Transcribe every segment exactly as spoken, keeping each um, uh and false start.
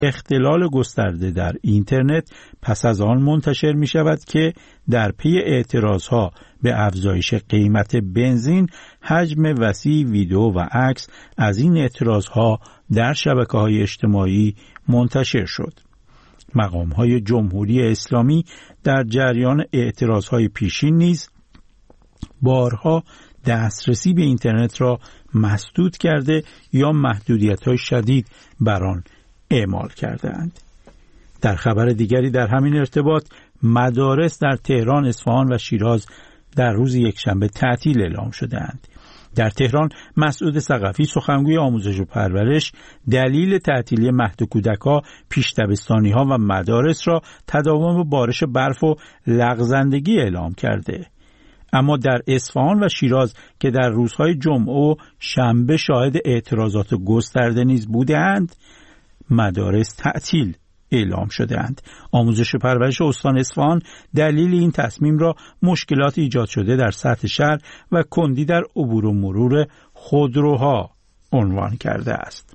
اختلال گسترده در اینترنت پس از آن منتشر می شود که در پی اعتراضها به افزایش قیمت بنزین، حجم وسیع ویدیو و عکس از این اعتراضها در شبکه‌های اجتماعی منتشر شد. مقام‌های جمهوری اسلامی در جریان اعتراضهای پیشین نیز بارها دسترسی به اینترنت را مسدود کرده یا محدودیت‌های شدید بر آن اعمال کردند. در خبر دیگری در همین ارتباط، مدارس در تهران، اصفهان و شیراز در روز یکشنبه تعطیل اعلام شدند. در تهران، مسعود ثقفی، سخنگوی آموزش و پرورش، دلیل تعطیلی مهد کودک‌ها، پیش دبستانی‌ها و مدارس را تداوم بارش برف و لغزندگی اعلام کرده. اما در اصفهان و شیراز که در روزهای جمعه و شنبه شاهد اعتراضات گسترده نیز بودند، مدارس تعطیل اعلام شده‌اند. آموزش و پرورش استان اصفهان دلیل این تصمیم را مشکلات ایجاد شده در سطح شهر و کندی در عبور و مرور خودروها عنوان کرده است.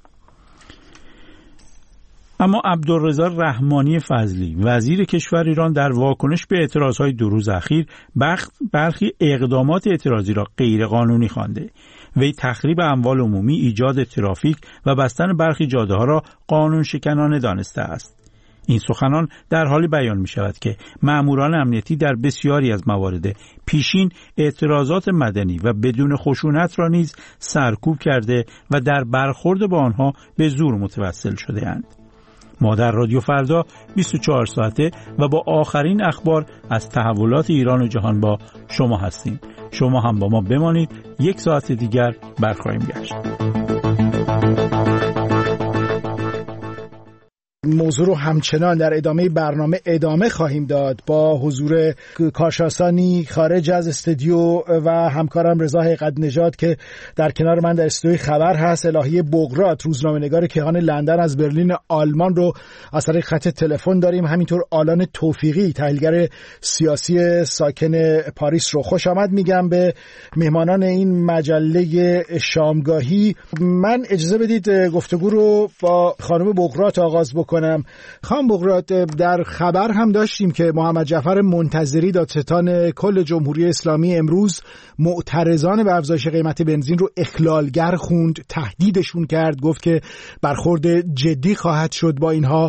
اما عبدالرضا رحمانی فضلی، وزیر کشور ایران، در واکنش به اعتراضهای دو روز اخیر برخی اقدامات اعتراضی را غیرقانونی خوانده. وی تخریب اموال عمومی، ایجاد ترافیک و بستن برخی جاده‌ها را قانون شکنانه دانسته است. این سخنان در حالی بیان می شود که مأموران امنیتی در بسیاری از موارد پیشین اعتراضات مدنی و بدون خشونت را نیز سرکوب کرده و در برخورد با آنها به زور متوسل شده اند. ما در رادیو فردا بیست و چهار ساعته و با آخرین اخبار از تحولات ایران و جهان با شما هستیم. شما هم با ما بمانید، یک ساعت دیگر برخواهیم گشت. موضوع رو همچنان در ادامه برنامه ادامه خواهیم داد با حضور کارشناسانی خارج از استودیو و همکارم رضا حقیقت نژاد که در کنار من در استودیوی خبر هست. الهی بغرات، روزنامه‌نگار کیهان لندن از برلین آلمان رو از طریق خط تلفن داریم. همینطور آلان توفیقی، تحلیلگر سیاسی ساکن پاریس رو خوش آمد میگم به مهمانان این مجله شامگاهی. من اجازه بدید گفتگو رو با خانم بغرات آغاز بکنم. خانم بغرات، در خبر هم داشتیم که محمد جعفر منتظری، دادستان کل جمهوری اسلامی، امروز معترضان به افزایش قیمت بنزین رو اخلالگر خوند، تهدیدشون کرد، گفت که برخورد جدی خواهد شد با اینها.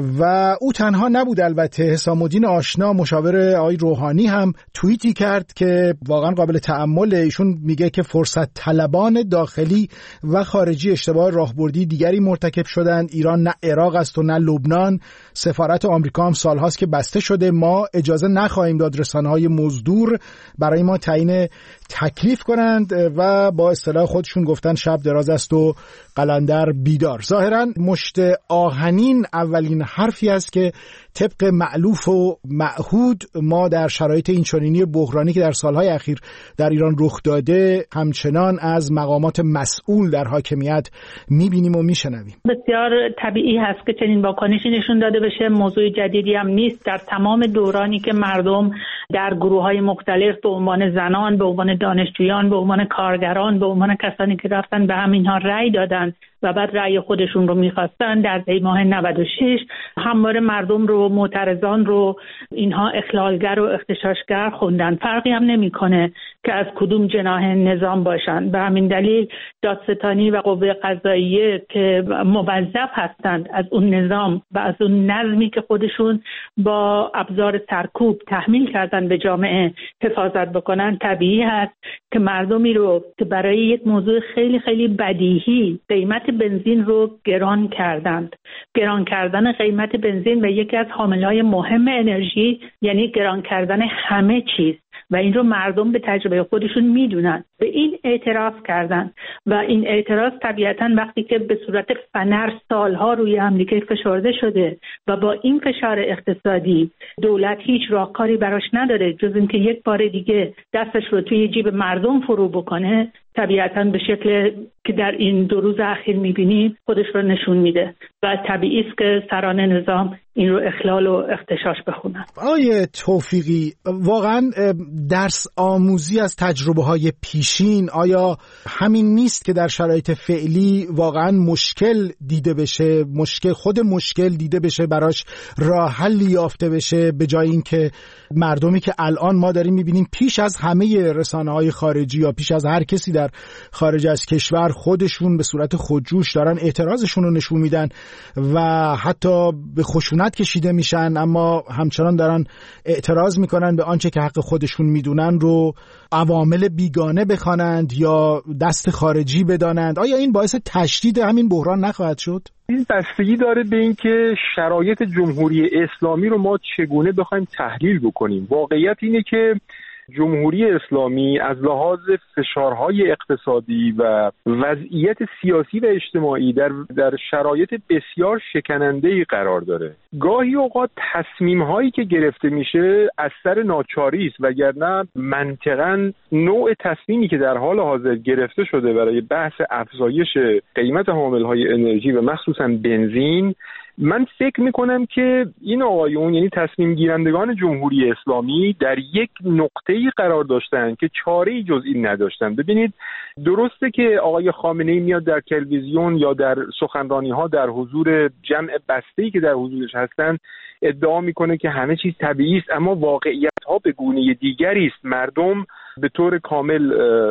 و او تنها نبود، البته حسام الدین آشنا، مشاور آقای روحانی، هم توییتی کرد که واقعا قابل تأمل. ایشون میگه که فرصت طلبان داخلی و خارجی اشتباه راهبردی دیگری مرتکب شدند. ایران نه عراق است و نه لبنان. سفارت آمریکا هم سالهاست که بسته شده. ما اجازه نخواهیم داد رسانه‌های مزدور برای ما تعیین تکلیف کنند و با اصطلاح خودشون گفتن شب دراز است و قلندر بیدار. ظاهرا مشت آهنین اولین حرفی است که طبق مألوف و معهود ما در شرایط اینچنینی بحرانی که در سالهای اخیر در ایران رخ داده همچنان از مقامات مسئول در حاکمیت میبینیم و میشنویم. بسیار طبیعی هست که چنین واکنشی نشون داده بشه. موضوع جدیدی هم نیست. در تمام دورانی که مردم در گروه‌های مختلف به عنوان زنان، به عنوان دانشجویان، به عنوان کارگران، به عنوان کسانی که رفتن به همینها رأی دادن و بعد رأی خودشون رو می‌خواستن، در دی ماه نود و شش همواره مردم رو، معترضان رو اینها اخلالگر و اغتشاشگر خوندن. فرقی هم نمی‌کنه که از کدوم جناح نظام باشن. به همین دلیل دادستانی و قوه قضاییه که موظف هستند از اون نظام و از اون نظمی که خودشون با ابزار سرکوب تحمیل کردن به جامعه حفاظت بکنن، طبیعی هست که مردمی رو که برای یک موضوع خیلی خیلی بدیهی قیمت بنزین رو گران کردند. گران کردن قیمت بنزین و یکی از عامل‌های مهم انرژی یعنی گران کردن همه چیز و این رو مردم به تجربه خودشون میدونن. به این اعتراض کردن و این اعتراض طبیعتاً وقتی که به صورت فنر سالها روی امریکا فشرده شده و با این فشار اقتصادی دولت هیچ راهکاری براش نداره جز اینکه یک بار دیگه دستش رو توی جیب مردم فرو بکنه، طبیعتاً به شکل که در این دو روز اخیر می‌بینیم خودش رو نشون میده و طبیعی است که سران نظام این رو اخلال و اغتشاش بخونن. آقای توفیقی، واقعا درس آموزی از تجربه‌های پیشین آیا همین نیست که در شرایط فعلی واقعا مشکل دیده بشه، مشکل خود مشکل دیده بشه، براش راه حلی یافته بشه، به جای اینکه مردمی که الان ما داریم می‌بینیم پیش از همه رسانه‌های خارجی یا پیش از هر کسی در خارج از کشور خودشون به صورت خودجوش دارن اعتراضشون رو نشون میدن و حتی به خشونت کشیده میشن، اما همچنان دارن اعتراض میکنن به آنچه که حق خودشون میدونن رو عوامل بیگانه بخوانند یا دست خارجی بدانند. آیا این باعث تشدید همین بحران نخواهد شد؟ این بستگی داره به این که شرایط جمهوری اسلامی رو ما چگونه بخوایم تحلیل بکنیم. واقعیت اینه که جمهوری اسلامی از لحاظ فشارهای اقتصادی و وضعیت سیاسی و اجتماعی در در شرایط بسیار شکننده‌ای قرار داره. گاهی اوقات تصمیم‌هایی که گرفته میشه اثر ناچاری است، وگرنه منطقاً نوع تصمیمی که در حال حاضر گرفته شده برای بحث افزایش قیمت حامل‌های انرژی و مخصوصاً بنزین، من فکر میکنم که این آقایون، یعنی تصمیم گیرندگان جمهوری اسلامی، در یک نقطه‌ای قرار داشتن که چاره‌ای جز این نداشتن. ببینید، درسته که آقای خامنه‌ای میاد در تلویزیون یا در سخنرانی‌ها در حضور جمع بسته‌ای که در حضورش هستن ادعا میکنه که همه چیز طبیعی است، اما واقعیت‌ها به گونه دیگری است. مردم به طور کامل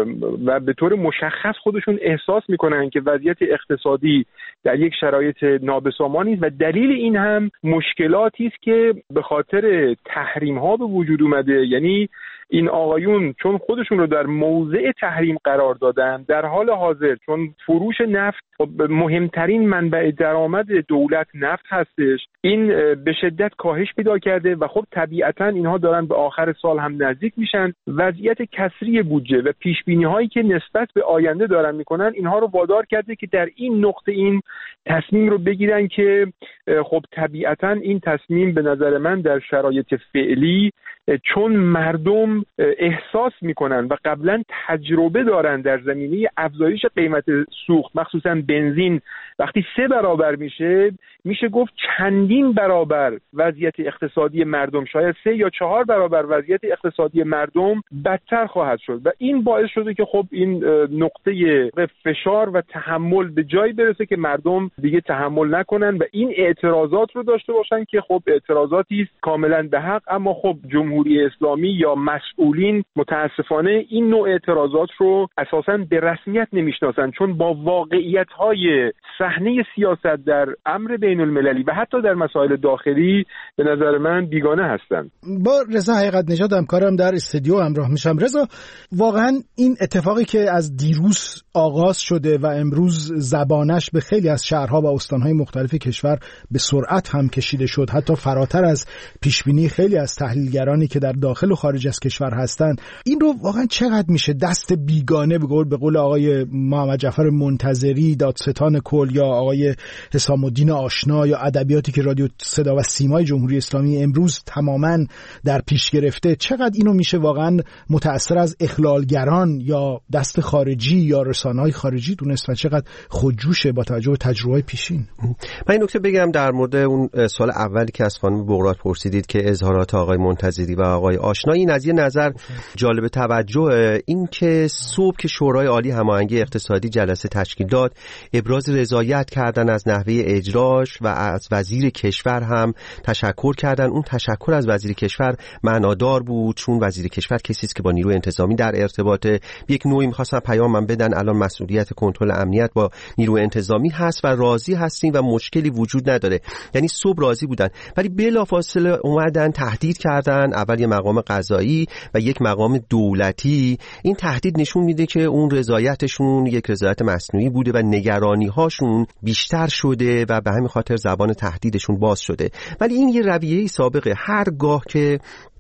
و به طور مشخص خودشون احساس میکنن که وضعیت اقتصادی در یک شرایط نابسامانی است و دلیل این هم مشکلاتی است که به خاطر تحریم ها به وجود اومده. یعنی این آقایون چون خودشون رو در موضع تحریم قرار دادن، در حال حاضر چون فروش نفت مهمترین منبع درآمد دولت نفت هستش، این به شدت کاهش پیدا کرده و خب طبیعتاً اینها دارن به آخر سال هم نزدیک میشن. وضعیت کسری بودجه و پیش بینی هایی که نسبت به آینده دارن میکنن اینها رو وادار کرده که در این نقطه این تصمیم رو بگیرن که خب طبیعتاً این تصمیم به نظر من در شرایط فعلی، چون مردم احساس میکنن و قبلا تجربه دارن در زمینه افزایش قیمت سوخت، مخصوصا بنزین وقتی سه برابر میشه، میشه گفت چندین برابر وضعیت اقتصادی مردم، شاید سه یا چهار برابر وضعیت اقتصادی مردم بدتر خواهد شد و این باعث شده که خب این نقطه فشار و تحمل به جایی برسه که مردم دیگه تحمل نکنن و این اعتراضات رو داشته باشن که خب اعتراضاتی است کاملا به حق، اما خب جمهوری اسلامی یا مسئولین متاسفانه این نوع اعتراضات رو اساساً به رسمیت نمیشناسن، چون با واقعیت‌های صحنه سیاست در امر بین المللی و حتی در مسائل داخلی به نظر من بیگانه هستند. با رضا حقیقت نژاد همکارم در استودیو همراه میشم. رضا، واقعا این اتفاقی که از دیروز آغاز شده و امروز زبانش به خیلی از شهرها و استانهای مختلف کشور به سرعت هم کشیده شد، حتی فراتر از پیشبینی خیلی از تحلیلگرانی که در داخل و خارج از کشور هستند، این رو واقعا چقدر میشه دست بیگانه به قول به قول آقای محمد جعفر منتظری دادستان کل یا آقای حسام الدین آشنا یا ادبیاتی که رادیو صدا و سیمای جمهوری اسلامی امروز تماماً در پیش گرفته، چقدر اینو میشه واقعا متأثر از اخلالگران یا دست خارجی یا رسانه‌های خارجی دونست و چقدر خودجوشه با توجه به تجربه‌های پیشین؟ من این نکته بگم در مورد اون سوال اولی که از خانم بغرات پرسیدید که اظهارات آقای منتظری و آقای آشنا، این از یه نظر جالب توجه، این که صبح که شورای عالی هماهنگی اقتصادی جلسه تشکیل داد، ابراز رضایت کردن از نحوه اجراش و از وزیر کشور هم تشکر کردن. اون تشکر از وزیر کشور معنادار بود، چون وزیر کشور کسی است که با نیروی انتظامی در ارتباطه. یک نوعی می‌خواستن پیامم بدن الان مسئولیت کنترل امنیت با نیروی انتظامی هست و راضی هستیم و مشکلی وجود نداره. یعنی صبح راضی بودن، ولی بلافاصله اومدن تهدید کردن، اول یه مقام قضایی و یک مقام دولتی. این تهدید نشون میده که اون رضایتشون یک رضایت مصنوعی بوده و نگرانی هاشون بیشتر شده و به همین خاطر زبان تهدیدشون باز شده. ولی این یه رویه سابقه، هرگاه که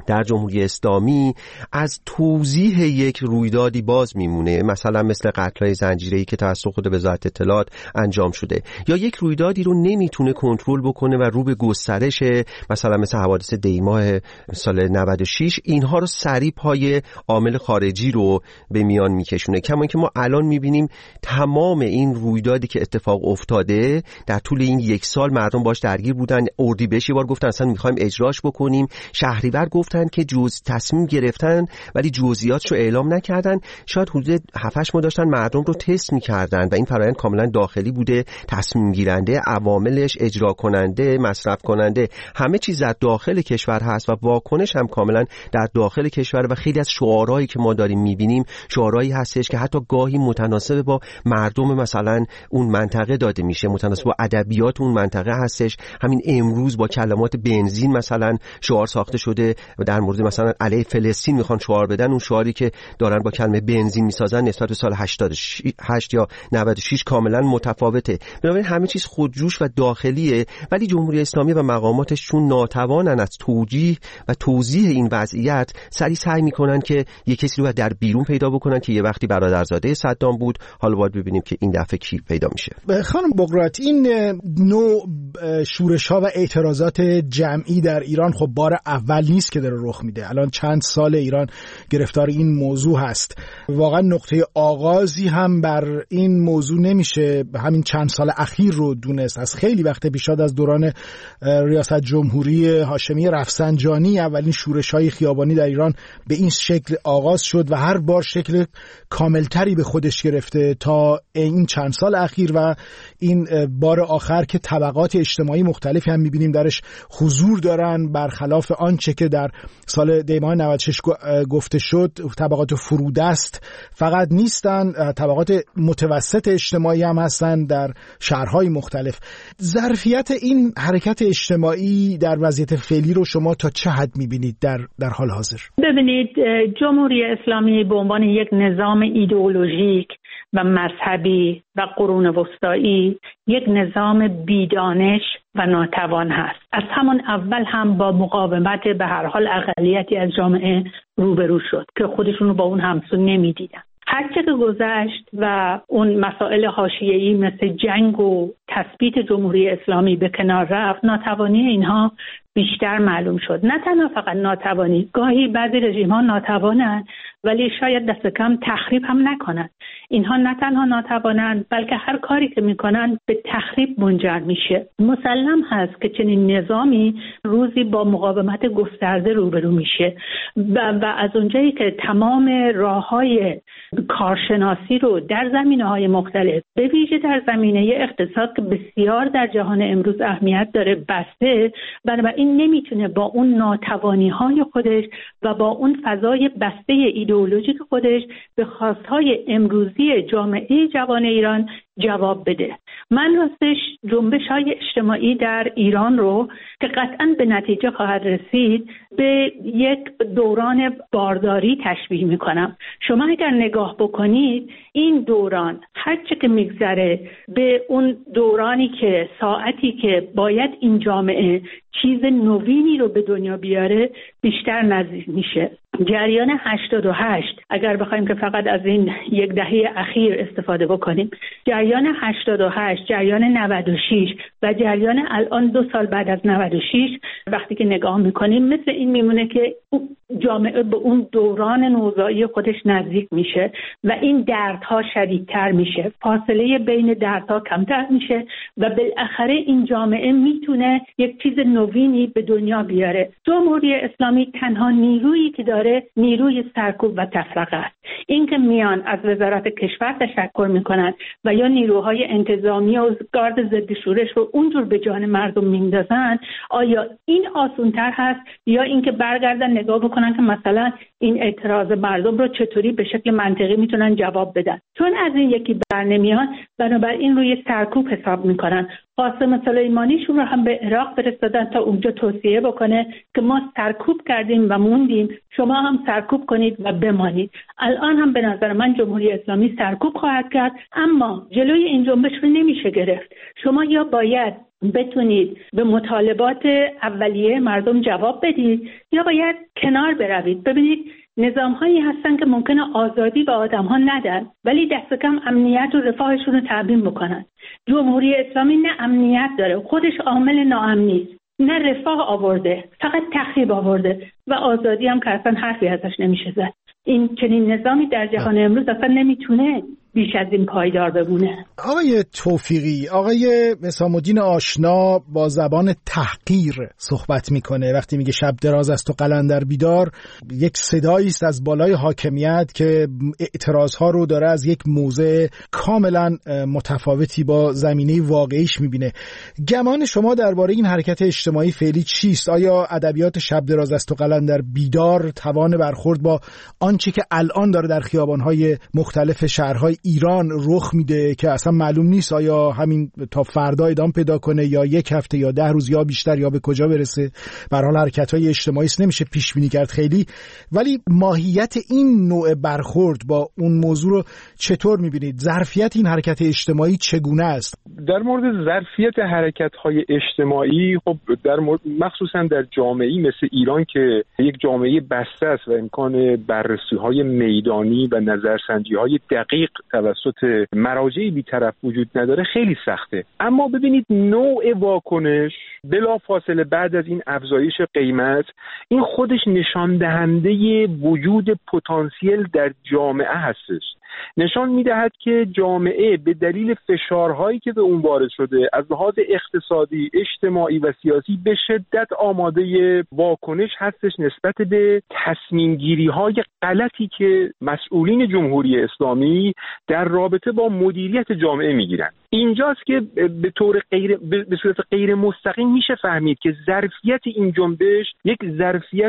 در جمهوری اسلامی از توضیح یک رویدادی باز میمونه، مثلا مثل قتل‌های زنجیره‌ای که توسط خود وزارت اطلاعات انجام شده، یا یک رویدادی رو نمیتونه کنترل بکنه و رو به گسترش، مثلا مثل حوادث دیماه سال نود و شش، اینها رو سریع پای عامل خارجی رو به میان میکشونه. کما اینکه ما الان میبینیم تمام این رویدادی که اتفاق افتاده در طول این یک سال مردم باش درگیر بودن. اردیبهشت یه بار گفتن اصلا میخوایم اجراش بکنیم، شهریور گفتن که جز تصمیم گرفتن ولی جزئیاتش رو اعلام نکردن. شاید حدود هفت هشت ماه داشتن مردم رو تست میکردن و این فرآیند کاملا داخلی بوده، تصمیم گیرنده، عواملش، اجرا کننده، مصرف کننده، همه چیز در داخل کشور هست و واکنش هم کاملا در داخل کشور و خیلی از شعارهایی که ما داریم میبینیم شعارهایی هستش که حتی گاهی متناسب با مردم مثلا اون منطقه داده میشه، متناسب با ادبیات اون منطقه هستش. همین امروز با کلمات بنزین مثلا شعار ساخته شده و در مورد مثلا علیه فلسطین میخوان شعار بدن. اون شعاری که دارن با کلمه بنزین میسازن نسبت به سال هشتاد و هشت یا نود و شش کاملا متفاوته. بنابراین همه چیز خودجوش و داخلیه، ولی جمهوری اسلامی و مقاماتش چون ناتوانن از توجیه و توضیح این وضعیت، سریع سعی میکنن که یک کسی رو در بیرون پیدا بکنن که یه وقتی برادرزاده صدام بود، حالا باید ببینیم که این دفعه کی پیدا میشه. خانم بقراط، این نوع شورش‌ها و اعتراضات جمعی در ایران خب بار اول نیست که داره رخ میده. الان چند سال ایران گرفتار این موضوع هست. واقعا نقطه آغازی هم بر این موضوع نمیشه همین چند سال اخیر رو دونست. از خیلی وقت پیش از دوران ریاست جمهوری هاشمی رفسنجانی اولین شورش‌های خیابانی در ایران به این شکل آغاز شد و هر بار شکل کاملتری به خودش گرفته تا این چند سال اخیر و این بار آخر که طبقات اجتماعی مختلفی هم می‌بینیم درش حضور دارن، برخلاف آنچه که در سال دیماه نود و شش گفته شد. طبقات فرودست فقط نیستن، طبقات متوسط اجتماعی هم هستن در شهرهای مختلف. ظرفیت این حرکت اجتماعی در وضعیت فعلی رو شما تا چه حد می‌بینید در در حال حاضر؟ ببینید، جمهوری اسلامی به عنوان یک نظام ایدئولوژیک و مذهبی و قرون وسطایی یک نظام بیدانش و ناتوان هست. از همون اول هم با مقاومت به هر حال اقلیتی از جامعه روبرو شد که خودشونو با اون همسو نمیدیدن. هرچه که گذشت و اون مسائل حاشیه‌ای مثل جنگ و تثبیت جمهوری اسلامی به کنار رفت، ناتوانی اینها بیشتر معلوم شد. نه تنها فقط ناتوانی، گاهی بعضی رژیم‌ها ناتوانند ولی شاید دست کم تخریب هم نکنند. اینها نه تنها ناتوانند بلکه هر کاری که میکنن به تخریب منجر میشه. مسلم هست که چنین نظامی روزی با مقاومت گسترده روبرو میشه و, و از اونجایی که تمام راههای کارشناسی رو در زمینه‌های مختلف، به ویژه در زمینه اقتصاد که بسیار در جهان امروز اهمیت داره، بسته، بنابراین نمیتونه با اون ناتوانی‌های خودش و با اون فضای بسته ایدئولوژیک خودش به خواستهای امروزی جامعه جوان ایران جواب بده. من راستش جنبش‌های اجتماعی در ایران رو که قطعاً به نتیجه خواهد رسید به یک دوران بارداری تشبیه می‌کنم. شما اگر نگاه بکنید این دوران هرچه که میگذره به اون دورانی که ساعتی که باید این جامعه چیز نوینی رو به دنیا بیاره بیشتر نزدیک میشه. جریان هشتاد و هشت، اگر بخوایم که فقط از این یک دهه اخیر استفاده بکنیم، جریان هشتاد و هشت، جریان نود و شش و جریان الان دو سال بعد از نود و شش وقتی که نگاه میکنیم مثل این میمونه که جامعه به اون دوران نوزایی خودش نزدیک میشه و این دردها شدیدتر میشه، فاصله بین دردها کمتر میشه و بالاخره این جامعه میتونه یک چیز نوینی به دنیا بیاره. جمهوری اسلامی تنها نیرویی که داره نیروی سرکوب و تفرقه است. این که میان از وزارت کشور تشکر میکنن و یا نیروهای انتظامی و گارد ضد شورش رو اونجور به جان مردم میندازن، آیا این آسان‌تر هست یا اینکه برگردن نگاه بکنن که مثلا این اعتراض مردم رو چطوری به شکل منطقی میتونن جواب بدن؟ چون از این یکی بر نمیان، بنابراین روی سرکوب حساب میکنن. قاسم سلیمانیشون رو هم به عراق فرستادن تا اونجا توصیه بکنه که ما سرکوب کردیم و موندیم، شما هم سرکوب کنید و بمانید. الان هم به نظر من جمهوری اسلامی سرکوب خواهد کرد، اما جلوی این جنبش رو نمیشه گرفت. شما یا باید بتونید به مطالبات اولیه مردم جواب بدید یا باید کنار بروید. ببینید نظام‌هایی هستن که ممکنه آزادی به آدم‌ها ندن ولی دست کم امنیت و رفاهشون رو تامین بکنن. جمهوری اسلامی نه امنیت داره، خودش عامل ناامنی است، نه رفاه آورده، فقط تخریب آورده و آزادی هم که اصلا حرفی ازش نمیشه زد. این چنین نظامی در جهان امروز اصلا نمیتونه بیش از این پایدار بمونه. آقای توفیقی، آقای حسام الدین آشنا با زبان تحقیر صحبت میکنه وقتی میگه شب دراز است و قلندر بیدار. یک صدایی است از بالای حاکمیت که اعتراضها رو داره از یک موضع کاملا متفاوتی با زمینه واقعیش میبینه. گمان شما درباره این حرکت اجتماعی فعلی چیست؟ آیا ادبیات شب دراز است و قلندر بیدار توان برخورد با آنچه که الان داره در خیابان‌های مختلف شهرهای ایران رخ میده که اصلا معلوم نیست آیا همین تا فردا ادامه پیدا کنه یا یک هفته یا ده روز یا بیشتر یا به کجا برسه؟ به هر حال حرکت‌های اجتماعی است، نمیشه پیش بینی کرد خیلی، ولی ماهیت این نوع برخورد با اون موضوع رو چطور میبینید؟ ظرفیت این حرکت اجتماعی چگونه است؟ در مورد ظرفیت حرکت‌های اجتماعی، خب در مورد مخصوصا در جامعه‌ای مثل ایران که یک جامعه بسته است و امکان بررسی‌های میدانی و نظرسنجی‌های دقیق توسط مراجع بی‌طرف وجود نداره، خیلی سخته. اما ببینید نوع واکنش بلا فاصله بعد از این افزایش قیمت، این خودش نشان دهنده وجود پتانسیل در جامعه هستش. نشان میدهد که جامعه به دلیل فشارهایی که به اون وارد شده از لحاظ اقتصادی، اجتماعی و سیاسی به شدت آماده واکنش هستش نسبت به تصمیم گیری های غلطی که مسئولین جمهوری اسلامی در رابطه با مدیریت جامعه میگیرن. اینجاست که به طور غیر به صورت غیر مستقیم میشه فهمید که ظرفیت این جنبش یک ظرفیت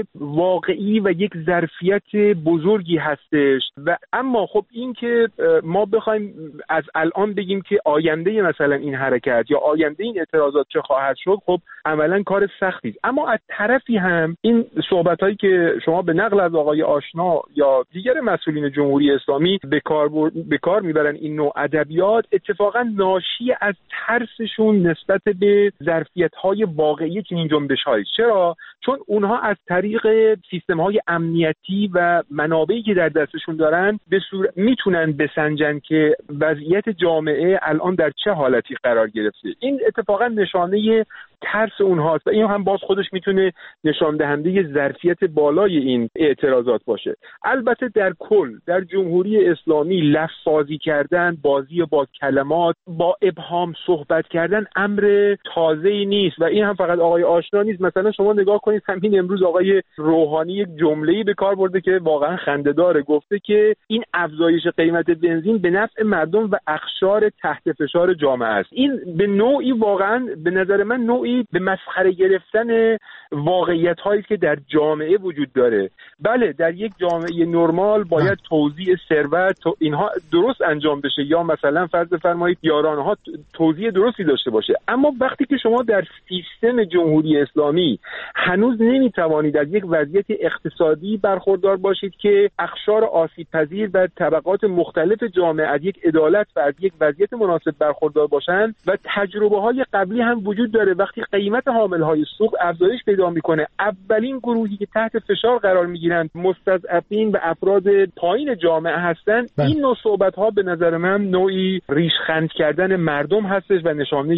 واقعی و یک ظرفیت بزرگی هستش. و اما خب این که ما بخوایم از الان بگیم که آینده مثلا این حرکت یا آینده این اعتراضات چه خواهد شد، خب عملا کار سختی است. اما از طرفی هم این صحبتایی که شما به نقل از آقای آشنا یا دیگر مسئولین جمهوری اسلامی به کار به کار میبرن این نوع ادبیات، اتفاقا ناشی از ترسشون نسبت به ظرفیت‌های واقعی چنین جنبش‌هایی. چرا؟ چون اونها از طریق سیستم‌های امنیتی و منابعی که در دستشون دارن به صورت میتونن بسنجن که وضعیت جامعه الان در چه حالتی قرار گرفته. این اتفاقا نشانه ترس اونهاست و این هم باز خودش میتونه نشان دهنده ظرفیت بالای این اعتراضات باشه. البته در کل در جمهوری اسلامی لفظ‌بازی کردن، بازی با کلمات، با ابهام صحبت کردن امر تازه‌ای نیست و این هم فقط آقای آشنا نیست. مثلا شما نگاه کنید همین امروز آقای روحانی یک جمله‌ای به کار برده که واقعا خنده‌داره. گفته که این افزایش قیمت بنزین به نفع مردم و اقشار تحت فشار جامعه است. این به نوعی واقعا به نظر من نوعی به مسخره گرفتن واقعیت‌هایی که در جامعه وجود داره. بله در یک جامعه نرمال باید توزیع ثروت اینها درست انجام بشه یا مثلا فرض فرمایید یارانه‌ها توزیع درستی داشته باشه، اما وقتی که شما در سیستم جمهوری اسلامی هنوز نمیتوانید از یک وضعیت اقتصادی برخوردار باشید که اقشار آسیب پذیر و طبقات مختلف جامعه از یک عدالت و از یک وضعیت مناسب برخوردار باشند و تجربه‌های قبلی هم وجود داره. وقتی قیمت حامل‌های سوخت افزایش پیدا میکنه، اولین گروهی که تحت فشار قرار میگیرند مستضعفین و افراد پایین جامعه هستند. این نوع صحبت‌ها به نظر من نوعی ریشخند کردن مردم هستش و نشانه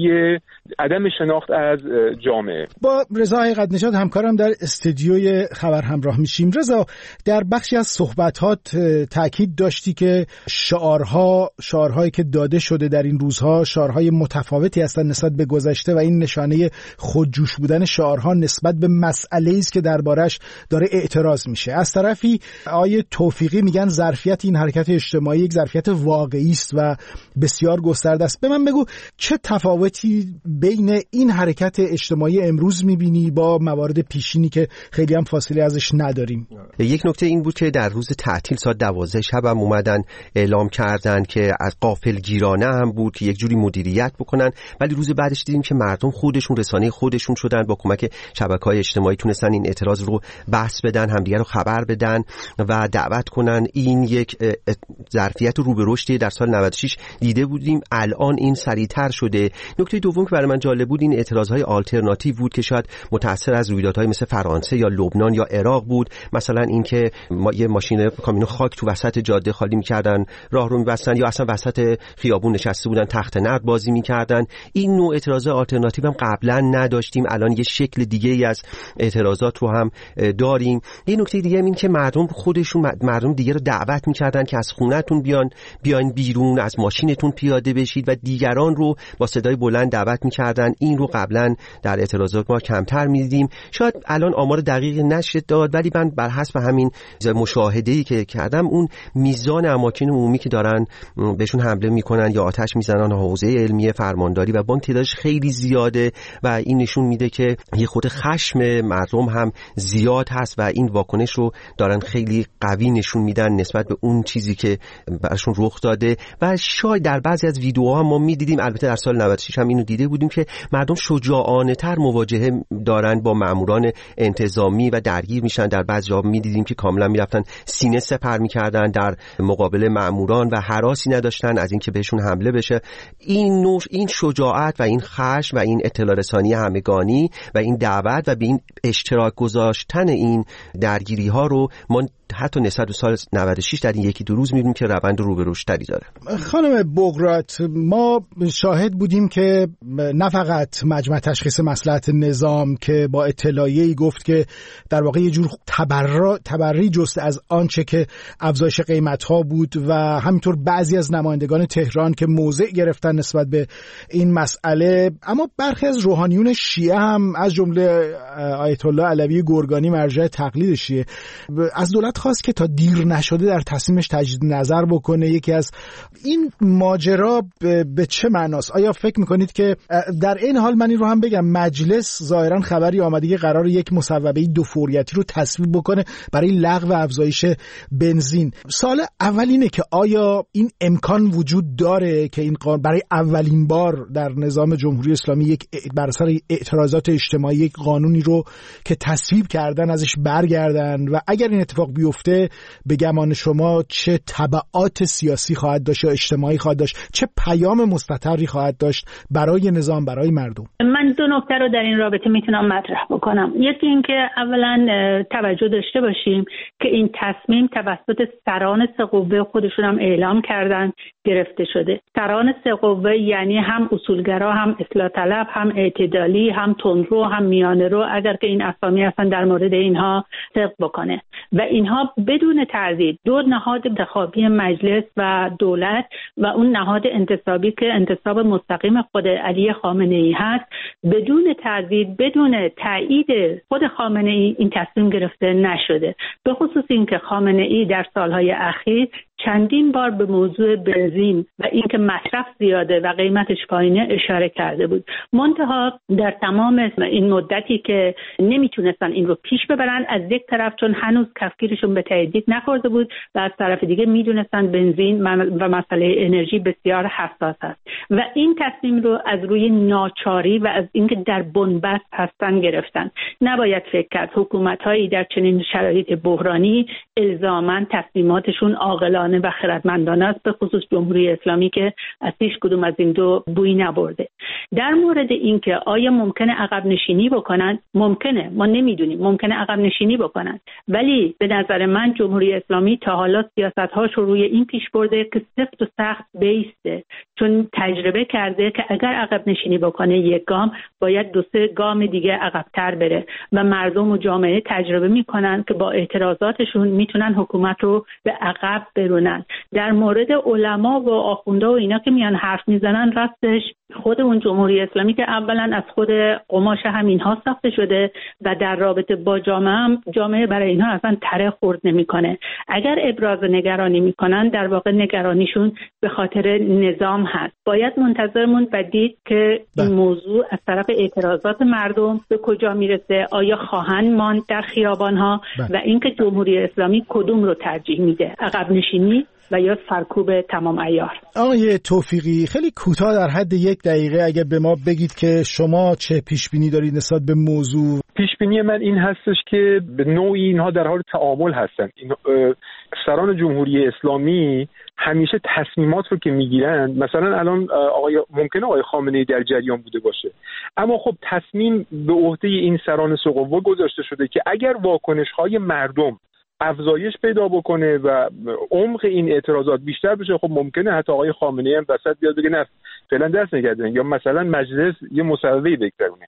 عدم شناخت از جامعه. با رضا حقیقت نژاد همکارم در استودیوی خبر همراه میشیم. رضا، در بخشی از صحبتات تاکید داشتی که شعارها شعارهایی که داده شده در این روزها شعارهای متفاوتی هستند نسبت به گذشته و این نشانه خودجوش بودن شعارها نسبت به مسئله‌ای است که دربارش داره اعتراض میشه. از طرفی آیه توفیقی میگن ظرفیت این حرکت اجتماعی یک ظرفیت واقعی است و بسیار گسترده است. به من بگو چه تفاوتی بین این حرکت اجتماعی امروز میبینی با موارد پیشینی که خیلی هم فاصله ازش نداریم؟ یک نکته این بود که در روز تعطیل ساعت دوازده شب هم اومدن اعلام کردن که از غافلگیرانه هم بود که یک جوری مدیریت بکنن، ولی روز بعدش دیدیم که مردم خودشون خودشون رسانه خودشون شدن، با کمک شبکه‌های اجتماعی تونستن این اعتراض رو بحث بدن، همدیگه رو خبر بدن و دعوت کنن. این یک ظرفیت رو به رشدی در سال نود و شش دیده بودیم، الان این سریعتر شده. نکته دوم که برای من جالب بود این اعتراضهای آلترناتیو بود که شاید متأثر از رویدادهای مثل فرانسه یا لبنان یا عراق بود. مثلا اینکه ما یه ماشین کامیون خاک تو وسط جاده خالی می‌کردن، راه رو می‌بستن، یا اصلا وسط خیابون نشسته بودن تخت نرد بازی می‌کردن. این نوع اعتراضات آلترناتیو هم قبلا نداشتیم، الان یه شکل دیگه ای از اعتراضات رو هم داریم. یه نکته دیگه هم این که مردم خودشون مردم دیگه رو دعوت می‌کردن که از خونه‌تون بیان بیاین بیرون، از ماشینتون پیاده بشید و دیگران رو با صدای بلند دعوت می‌کردن. این رو قبلا در اعتراضات ما کمتر می‌دیدیم. شاید الان آمار دقیقی نشه داد، ولی من بر حسب همین مشاهده‌ای که کردم اون میزان اماکن عمومی که دارن بهشون حمله میکنن یا آتش میزنن، حوزه علمی، فرمانداری و بانک تعدادش خیلی زیاده و این نشون میده که یه خود خشم مردم هم زیاد هست و این واکنش رو دارن خیلی قوی نشون میدن نسبت به اون چیزی که براشون رخ داده. و شاید در بعضی از ویدیوها هم ما میدیدیم، البته در سال نود و شش هم اینو دیده بودیم، که مردم شجاعانه تر مواجهه دارن با ماموران انتظامی و درگیر میشن. در بعضی جاها میدیدیم که کاملا میرفتن سینه سپر میکردن در مقابل ماموران و هراسی نداشتن از اینکه بهشون حمله بشه. این نوع این شجاعت و این خشم و این اطلاع رسانی همگانی و این دعوت و به این اشتراک گذاشتن این درگیری ها رو ما حتی نسبت به سال نود و شش در این یکی دو روز می‌بینیم که روند رو به رشدی داره. خانم بقراط، ما شاهد بودیم که نه فقط مجمع تشخیص مصلحت نظام که با اطلاعیه‌ای گفت که در واقع یه جور تبرع تبری جست از آنچه که افزایش قیمت‌ها بود و همینطور بعضی از نمایندگان تهران که موضع گرفتن نسبت به این مسئله، اما برخی از روحانیون شیعه هم از جمله آیت الله علوی گرگانی مرجع تقلید شیعه از دولت خواست که تا دیر نشده در تصمیمش تجدید نظر بکنه. یکی از این ماجرا به چه معناست؟ آیا فکر میکنید که در این حال، من این رو هم بگم، مجلس ظاهرا خبری آمده که قرار یک مصوبه دو فوریتی رو تصویب بکنه برای لغو افزایش بنزین. سوال اول اینه که آیا این امکان وجود داره که این قانون برای اولین بار در نظام جمهوری اسلامی یک بر اثر اعتراضات اجتماعی یک قانونی رو که تصویب کردن ازش برگردن، و اگر این اتفاق بیفته به گمان شما چه تبعات سیاسی خواهد داشت یا اجتماعی خواهد داشت، چه پیام مستتری خواهد داشت برای نظام، برای مردم؟ من دو نکته رو در این رابطه میتونم مطرح بکنم. یکی این که اولا توجه داشته باشیم که این تصمیم توسط سران سه قوه خودشون هم اعلام کردن گرفته شده. سران سه قوه یعنی هم اصولگرا، هم اصلاح طلب، هم اعتدالی، هم تندرو، هم میانه رو، اگر که این اسامی اصلا در مورد اینها صدق بکنه. و اینها بدون تردید دو نهاد انتخابی مجلس و دولت و اون نهاد انتصابی که انتصاب مستقیم خود علی خامنه ای هست، بدون تردید، بدون تایید خود خامنه ای این تصمیم گرفته نشده. به خصوص اینکه خامنه ای در سالهای اخیر چندین بار به موضوع بنزین و اینکه مصرف زیاده و قیمتش پایینه اشاره کرده بود. منتها در تمام این مدتی که نمیتونستن این رو پیش ببرن، از یک طرف چون هنوز کفگیرشون به تایید نخورده بود و از طرف دیگه میدونستن بنزین و مسئله انرژی بسیار حساس است و این تصمیم رو از روی ناچاری و از اینکه در بنبست هستن گرفتن. نباید فکر کرد حکومت‌هایی در چنین شرایط بحرانی الزاماً تصمیماتشون عاقلانه و خردمندانه است، به خصوص جمهوری اسلامی که از هیچ کدوم از این دو بوی نبرده. در مورد اینکه آیا ممکنه عقب نشینی بکنن، ممکنه، ما نمیدونیم، ممکنه عقب نشینی بکنن، ولی به نظر من جمهوری اسلامی تا حالا سیاست‌هاش رو روی این پیش برده که سفت و سخت بیسته، چون تجربه کرده که اگر عقب نشینی بکنه یک گام، باید دو سه گام دیگه عقب‌تر بره و مردم و جامعه تجربه میکنن که با اعتراضاتشون میتونن حکومت رو به عقب برونن. در مورد علما و آخوندا و اینا که میان حرف میزنن، راستش خود اون جمهوری اسلامی که اولا از خود قماش همینها ساخته شده و در رابطه با جامعه هم جامعه برای اینها اصلا تره خورد نمیکنه. اگر ابراز نگرانی میکنن، در واقع نگرانیشون به خاطر نظام هست. باید منتظر موند و دید که این موضوع از طرف اعتراضات مردم به کجا میرسه، آیا خواهند ماند در خیابانها و اینکه جمهوری اسلامی کدوم رو ترجیح میده، عقب نشینی و یا سرکوب تمام عیار. آقای توفیقی، خیلی کوتاه در حد یک دقیقه اگر به ما بگید که شما چه پیش بینی دارید نسبت به موضوع؟ پیش بینی من این هستش که به نوعی اینها در حال تعامل هستن. این سران جمهوری اسلامی همیشه تصمیمات رو که میگیرن، مثلا الان آقای ممکنه آقای خامنه‌ای در جریان بوده باشه، اما خب تصمیم به عهده این سران سقوه گذاشته شده که اگر واکنش‌های مردم افزایش پیدا بکنه و عمق این اعتراضات بیشتر بشه، خب ممکنه حتی آقای خامنه‌ای هم وسط بیاد بگه نه فعلا دست نگردن، یا مثلا مجلس یه مصوبه‌ای بگذرونه.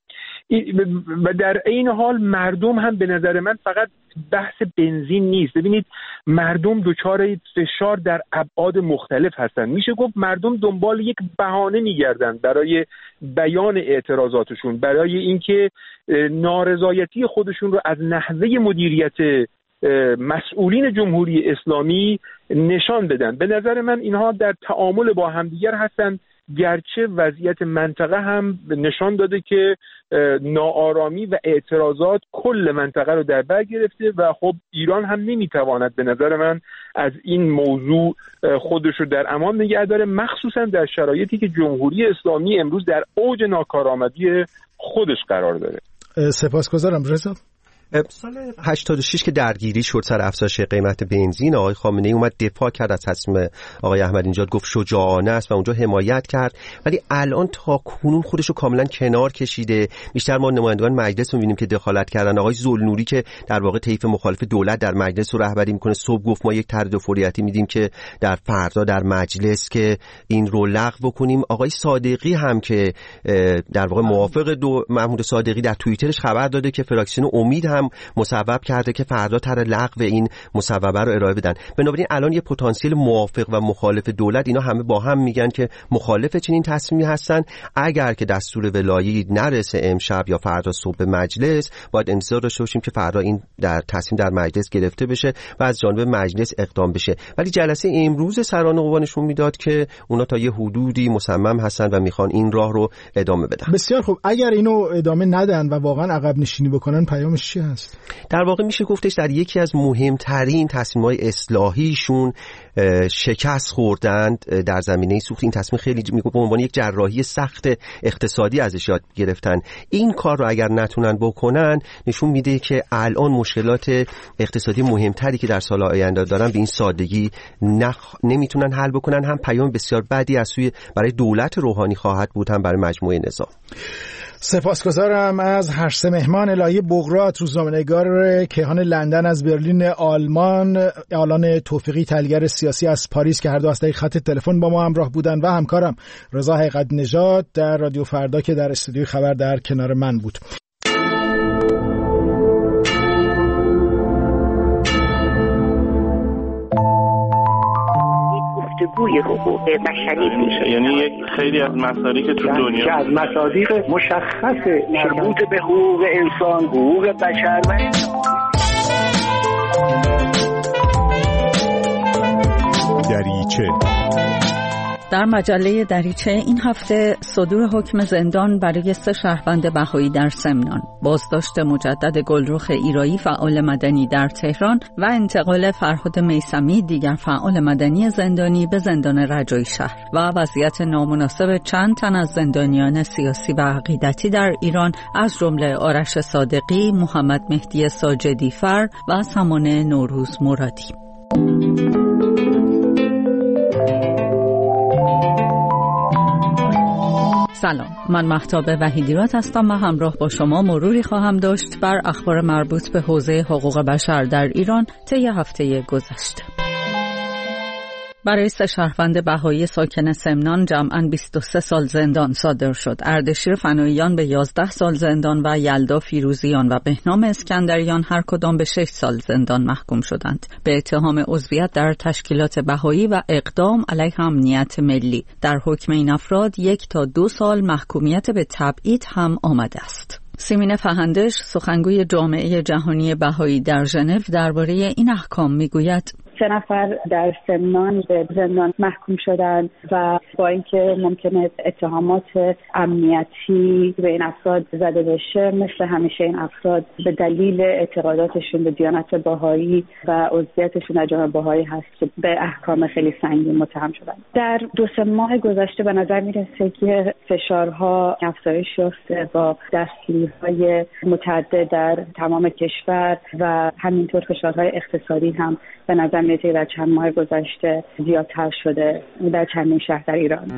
و در این حال مردم هم به نظر من فقط بحث بنزین نیست. ببینید مردم دچار فشار در ابعاد مختلف هستن. میشه گفت مردم دنبال یک بهانه میگردن برای بیان اعتراضاتشون، برای اینکه نارضایتی خودشون رو از نحوه مدیریت مسئولین جمهوری اسلامی نشان بدن. به نظر من اینها در تعامل با همدیگر هستن، گرچه وضعیت منطقه هم نشان داده که ناآرامی و اعتراضات کل منطقه رو در بر گرفته و خب ایران هم نمیتواند به نظر من از این موضوع خودش رو در امان نگه داره، مخصوصا در شرایطی که جمهوری اسلامی امروز در اوج ناکارآمدی خودش قرار داره. سپاسگزارم. رضا، سال هشتاد و شش که درگیری شد سر افزایش قیمت بنزین، آقای خامنه‌ای اومد دفاع کرد از تصمیم آقای احمدی نژاد، گفت شجاعانه است و اونجا حمایت کرد، ولی الان تا کنون خودش رو کاملا کنار کشیده. بیشتر ما نمایندگان مجلس رو می‌بینیم که دخالت کردن. آقای ذوالنوری که در واقع طیف مخالف دولت در مجلس رو رهبری می‌کنه، صبح گفت ما یک طرح فوریتی میدیم که در فردا در مجلس که این رو لغو بکنیم. آقای صادقی هم که در واقع موافق دو محمود صادقی در توییترش خبر داده که فراکسیون امید هم مصوب کرده که فردا طرح لغو این مصوبه رو ارائه بدن. بنابراین الان یه پتانسیل موافق و مخالف دولت، اینا همه با هم میگن که مخالف چنین تصمیمی هستن. اگر که دستور ولایی نرسه امشب یا فردا صبح مجلس، باید انتظار داشته باشیم که فردا این در تصمیم در مجلس گرفته بشه و از جانب مجلس اقدام بشه. ولی جلسه امروز سران قوا نشون میداد که اونا تا یه حدودی مصمم هستن و میخوان این راه رو ادامه بدن. بسیار خوب. اگر اینو ادامه ندن و واقعا عقب نشینی بکنن، پیامش چی هست؟ در واقع میشه گفتش در یکی از مهمترین تصمیم‌های اصلاحیشون شکست خوردند در زمینه سوخت. این تصمیم خیلی میگه به عنوان یک جراحی سخت اقتصادی ازش یاد گرفتن. این کار رو اگر نتونن بکنن، نشون میده که الان مشکلات اقتصادی مهمتری که در سال آینده دارن به این سادگی نخ... نمیتونن حل بکنن. هم پیام بسیار بدی از سوی برای دولت روحانی خواهد بود، هم برای مجموعه نظام. سپاسگزارم از هر سه مهمان. الهی بغرات، روزنامه‌نگار کیهان لندن از برلین آلمان، آلان توفیقی، تحلیلگر سیاسی از پاریس که هر دو از طریق خط تلفن با ما همراه بودن، و همکارم رضا حقیقت نژاد در رادیو فردا که در استودیوی خبر در کنار من بود. گفتگوی حقوق بشری میشه، یعنی یک خیلی از مسائلی که تو دنیا که از مصادیق مشخص مربوط به حقوق انسان، حقوق بشر و دریچه. در مجله دریچه این هفته صدور حکم زندان برای سه شهروند بهایی در سمنان، بازداشت مجدد گلرخ ایرایی فعال مدنی در تهران و انتقال فرهاد میثمی دیگر فعال مدنی زندانی به زندان رجایی شهر و وضعیت نامناسب چند تن از زندانیان سیاسی و عقیدتی در ایران از جمله آرش صادقی، محمد مهدی ساجدی فر و سمان نوروز مرادی. سلام، من مهتاب وحیدیراد هستم و همراه با شما مروری خواهم داشت بر اخبار مربوط به حوزه حقوق بشر در ایران طی هفته گذشته. برای سه شهروند بهایی ساکن سمنان جمعاً بیست و سه سال زندان صادر شد. اردشیر فناییان به یازده سال زندان و یلدا فیروزیان و بهنام اسکندریان هر کدام به شش سال زندان محکوم شدند به اتهام عضویت در تشکیلات بهایی و اقدام علیه امنیت ملی. در حکم این افراد یک تا دو سال محکومیت به تبعید هم آمده است. سیمین فهندش، سخنگوی جامعه جهانی بهایی در ژنو، درباره این احکام میگوید: سه نفر در سمنان به زندان محکوم شدن و با اینکه ممکنه اتهامات امنیتی به این افراد زده بشه، مثل همیشه این افراد به دلیل اعتقاداتشون به دیانت بهایی و عضویتشون در جامعه بهایی هست که به احکام خیلی سنگین متهم شدن. در دو سه ماه گذشته به نظر میرسه که فشارها افزایش یافته با دستگیری‌های متعدد در تمام کشور و همینطور فشارهای اقتصادی هم به نظر میرسه در چند ماه گذشته زیادتر شده در چندین شهر در ایران.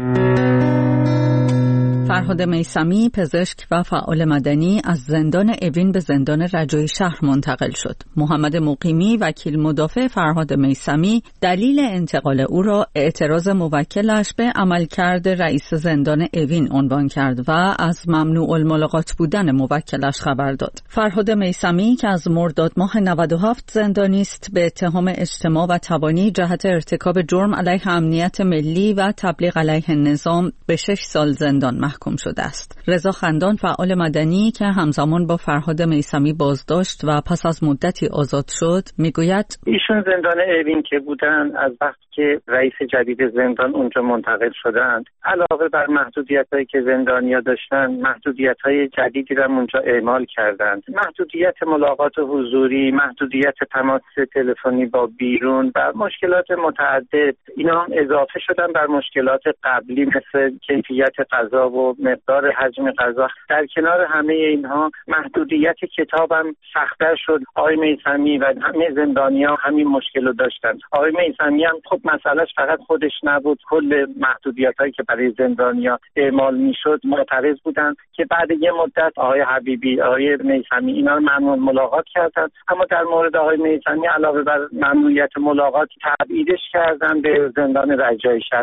فرهاد میثمی، پزشک و فعال مدنی، از زندان اوین به زندان رجایی شهر منتقل شد. محمد مقیمی، وکیل مدافع فرهاد میثمی، دلیل انتقال او را اعتراض موکلش به عملکرد رئیس زندان اوین عنوان کرد و از ممنوع الملاقات بودن موکلش خبر داد. فرهاد میثمی که از مرداد ماه نود و هفت زندانی است، به اتهام اجتماع و تبانی جهت ارتکاب جرم علیه امنیت ملی و تبلیغ علیه نظام به شش سال زندان محکوم شده است. رضا خندان، فعال مدنی که همزمان با فرهاد میثمی بازداشت و پس از مدتی آزاد شد، میگوید ایشون زندان اوین که بودن، از وقتی که رئیس جدید زندان اونجا منتقل شدند، علاوه بر محدودیت‌هایی که زندانیا داشتن، محدودیت‌های جدیدی را اونجا اعمال کردند. محدودیت ملاقات حضوری، محدودیت تماس تلفنی با بیرون و مشکلات متعدد، اینا هم اضافه شدن بر مشکلات قبلی مثل کیفیت غذا و مقدار حجم غذا. در کنار همه اینها محدودیت کتابم سخت‌تر شد. آقای میثمی و همه زندانی‌ها همین مشکل رو داشتن. آقای میثمی هم خب مسئلهش فقط خودش نبود، کل محدودیت‌هایی که برای زندانی‌ها اعمال می‌شد معترض بودن که بعد یه مدت آقای حبیبی، آقای میثمی اینا رو ممنوع ملاقات کردن. اما در مورد آقای میثمی علاوه بر ممنوعیت ملاقات تبعیدش کردن به زندان رجایی شهر.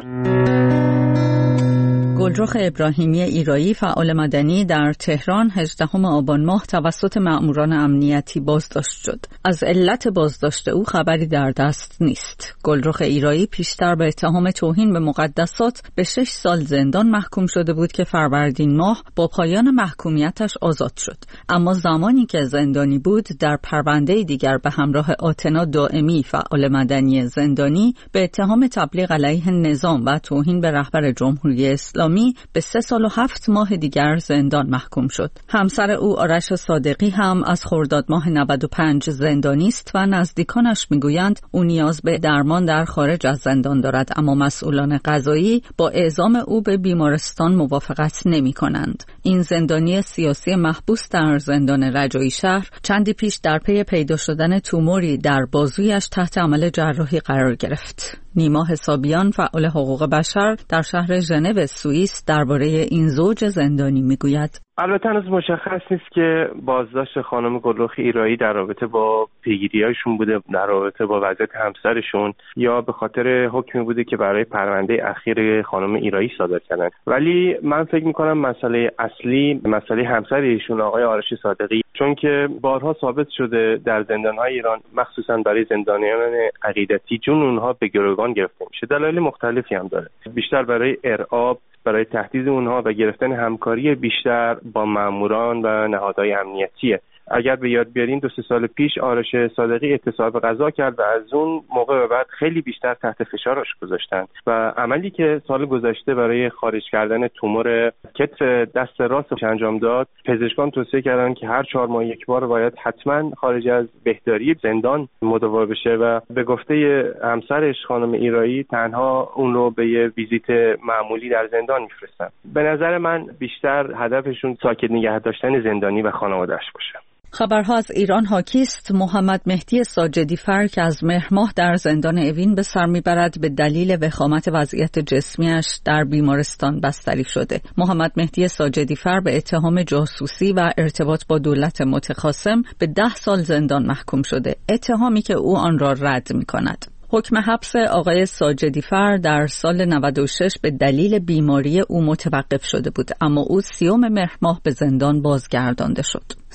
گلرخ ابراهیمی ایرایی، فعال مدنی، در تهران هجدهم آبان ماه توسط مأموران امنیتی بازداشت شد. از علت بازداشت او خبری در دست نیست. گلرخ ایرایی پیشتر به اتهام توهین به مقدسات به شش سال زندان محکوم شده بود که فروردین ماه با پایان محکومیتش آزاد شد. اما زمانی که زندانی بود، در پرونده دیگر به همراه آتنا دائمی، فعال مدنی زندانی، به اتهام تبلیغ علیه نظام و توهین به رهبر جمهوری اسلامی به سه سال و هفت ماه دیگر زندان محکوم شد. همسر او آرش صادقی هم از خرداد ماه نود و پنج زندانی است و نزدیکانش میگویند او نیاز به درمان در خارج از زندان دارد، اما مسئولان قضایی با اعزام او به بیمارستان موافقت نمی کنند. این زندانی سیاسی محبوس در زندان رجایی شهر چندی پیش در پی پیدا شدن توموری در بازویش تحت عمل جراحی قرار گرفت. نیما حسابیان، فعال حقوق بشر در شهر ژنو سوئیس، درباره این زوج زندانی میگوید: البته هنوز مشخص نیست که بازداشت خانم گلرخ ایرایی در رابطه با پیگیری‌هاشون بوده، در رابطه با وضعیت همسرشون، یا به خاطر حکمی بوده که برای پرونده اخیر خانم ایرایی صادر کردن. ولی من فکر می‌کنم مسئله اصلی مسئله همسر ایشون، آقای آرش صادقی، چون که بارها ثابت شده در زندان‌های ایران، مخصوصا برای زندانیان عقیدتی، جون اونها به گروگان گرفته میشه. دلایل مختلفی هم داره، بیشتر برای ارعاب، برای تهدید اونها و گرفتن همکاری بیشتر با ماموران و نهادهای امنیتیه. اگر به یاد بیارین دو سه سال پیش آرش صادقی اعتصاب غذا کرد و از اون موقع به بعد خیلی بیشتر تحت فشارش گذاشتن و عملی که سال گذشته برای خارج کردن تومور کتف دست راستش انجام داد، پزشکان توصیه کردن که هر چهار ماه یک بار باید حتما خارج از بهداری زندان مداوا بشه و به گفته همسرش خانم ایرایی تنها اون رو به یه ویزیت معمولی در زندان میفرستن. به نظر من بیشتر هدفشون ساکت نگه داشتن زندانی و خانواده‌اش باشه. خبرها از ایران حاکی است. محمد مهدی ساجدی فر که از مهر ماه در زندان اوین به سر میبرد به دلیل وخامت وضعیت جسمیش در بیمارستان بستری شده. محمد مهدی ساجدی فر به اتهام جاسوسی و ارتباط با دولت متخاصم به ده سال زندان محکوم شده، اتهامی که او آن را رد میکند. حکم حبس آقای ساجدی فر در سال نود و شش به دلیل بیماری او متوقف شده بود، اما او سیوم مهر ماه به زندان بازگردانده شد.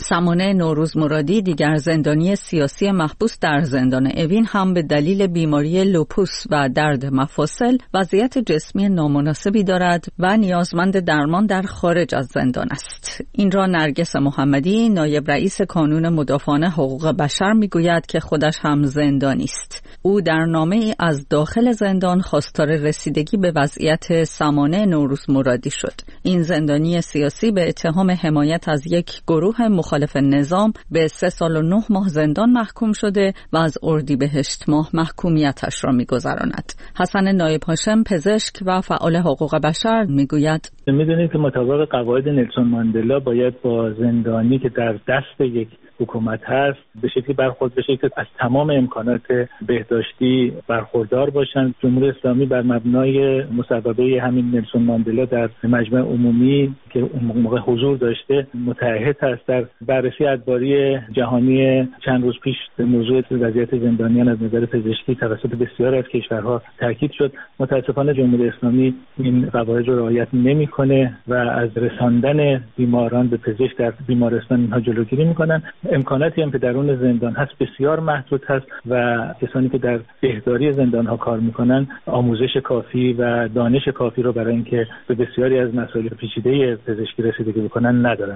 سمانه نوروز مرادی دیگر زندانی سیاسی محبوس در زندان اوین هم به دلیل بیماری لوپوس و درد مفاصل وضعیت جسمی نامناسبی دارد و نیازمند درمان در خارج از زندان است. این را نرگس محمدی نایب رئیس کانون مدافعان حقوق بشر میگوید که خودش هم زندانی است. او در نامه‌ای از داخل زندان خواستار رسیدگی به وضعیت سمانه نوروز مرادی شد. این زندانی سیاسی به اتهام حمایت از یک گروه مخالف نظام به سه سال و نه ماه زندان محکوم شده و از اردیبهشت ماه محکومیتش را می‌گذراند. حسن نایب هاشم پزشک و فعال حقوق بشر میگوید می‌دونید که مطابق قواعد نلسون ماندلا باید با زندانی که در دست یک حکومت هست به شکلی برخورد بشه که از تمام امکانات بهداشتی برخوردار باشند. جمهوری اسلامی بر مبنای مصوبه همین نلسون ماندلا در مجمع عمومی که اون موقع حضور داشته متعهد هست در بررسی ادباری جهانی چند روز پیش به موضوع وضعیت زندانیان از نظر پزشکی توسط بسیاری از کشورها تاکید شد. متاسفانه جمهوری اسلامی این قواعد رو رعایت نمی‌کنه و از رساندن بیماران به پزشک در بیمارستان اینها جلوگیری می‌کنن. امکاناتی هم که درون زندان هست بسیار محدود هست و کسانی که در بهداری زندان ها کار میکنن آموزش کافی و دانش کافی رو برای اینکه به بسیاری از مسائل پیچیده پزشکی رسیدگی بکنن ندارن.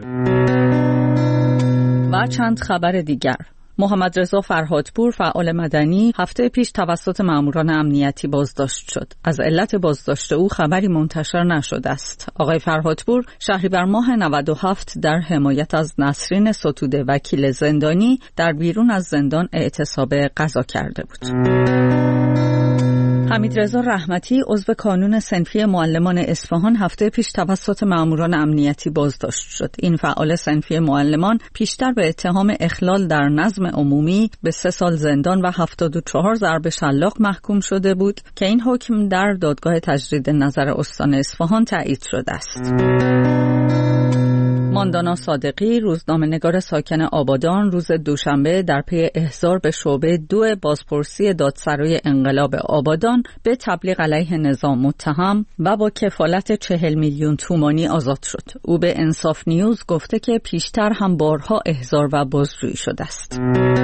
و چند خبر دیگر. محمد رضا فرهادپور فعال مدنی هفته پیش توسط ماموران امنیتی بازداشت شد. از علت بازداشت او خبری منتشر نشده است. آقای فرهادپور شهریور ماه نود و هفت در حمایت از نسرین ستوده وکیل زندانی در بیرون از زندان اعتصاب غذا کرده بود. حمیدرضا رحمتی عضو کانون صنفی معلمان اصفهان هفته پیش توسط ماموران امنیتی بازداشت شد. این فعال صنفی معلمان پیشتر به اتهام اخلال در نظم عمومی به سه سال زندان و هفتاد و چهار ضرب شلاق محکوم شده بود که این حکم در دادگاه تجدید نظر استان اصفهان تایید شده است. ماندانا صادقی روزنامه‌نگار ساکن آبادان روز دوشنبه در پی احضار به شعبه دو بازپرسی دادسرای انقلاب آبادان به تبلیغ علیه نظام متهم و با کفالت چهل میلیون تومانی آزاد شد. او به انصاف نیوز گفته که پیشتر هم بارها احضار و بازجویی شده است.